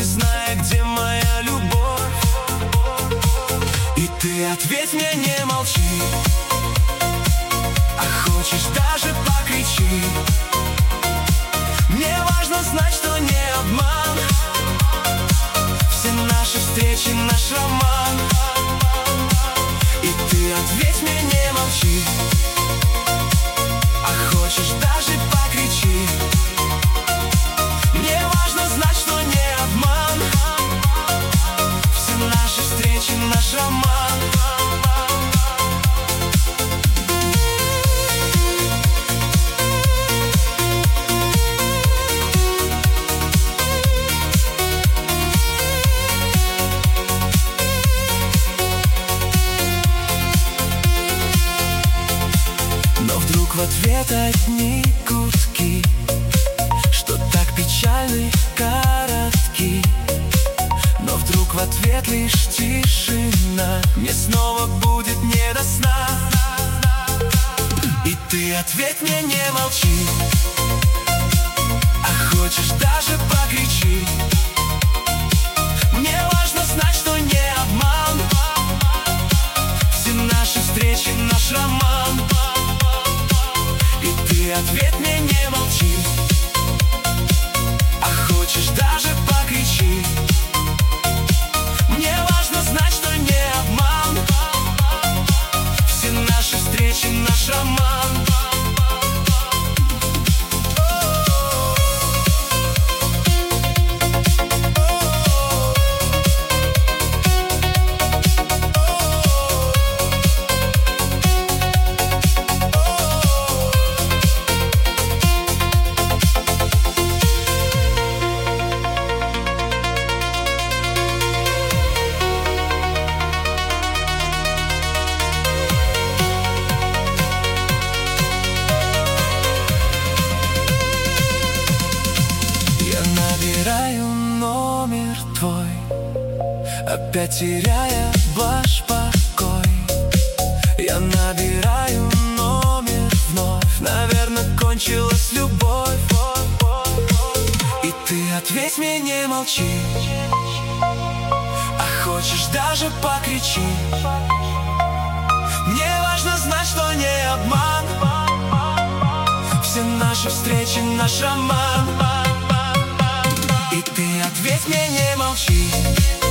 не зная, где моя любовь. И ты ответь мне, не молчи, а хочешь даже покричи. Мне важно знать, что не обман все наши встречи, наш роман. И ты ответь мне, не молчи, а хочешь даже покричи. Мне важно знать, что не обман все наши встречи, наш роман. Но вдруг в ответ одни гудки, что так печальны, коротки. Но вдруг в ответ лишь тишина, мне снова будет не до сна. И ты ответь мне, не молчи, а хочешь даже покричи. Мне важно знать, что не обман все наши встречи, наш роман. И ты ответь мне, не молчи, а хочешь даже покричи. Мне важно знать, что не обман все наши встречи, наш роман. Набираю номер твой, опять теряя ваш покой. Я набираю номер вновь, наверное, кончилась любовь. И ты ответь мне, не молчи, а хочешь даже покричи. Мне важно знать, что не обман все наши встречи, наш роман. И ты ответь мне, не молчи,